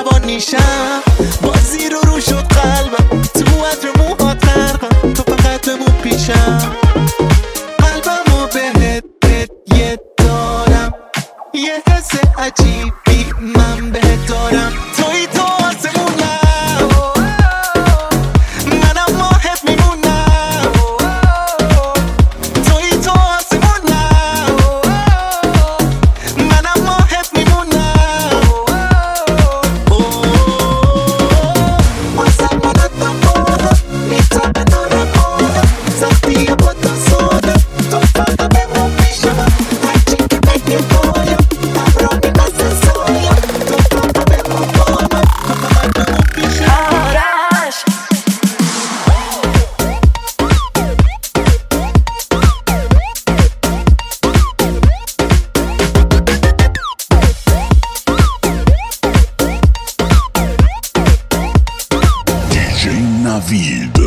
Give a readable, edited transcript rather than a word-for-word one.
جوانیشم بازی رو شد قلبم تو عطر موهات غرقم تو فقط بمون پیشم قلبمو بهت یه دارم یه حس عجیبی من بهت دارم توی تو آسمونم منم ماهت میمونم توی تو آسمونم منم ماهت میمونم آسمونت بمونم میتابه نورم بودم سختی با تو سودم تو فقط بمون پیشم هرچی که بگی بایم ابرانی مثل سایم تو فقط بمون با من تو فقط بمون پیشم آرش DJ Navid.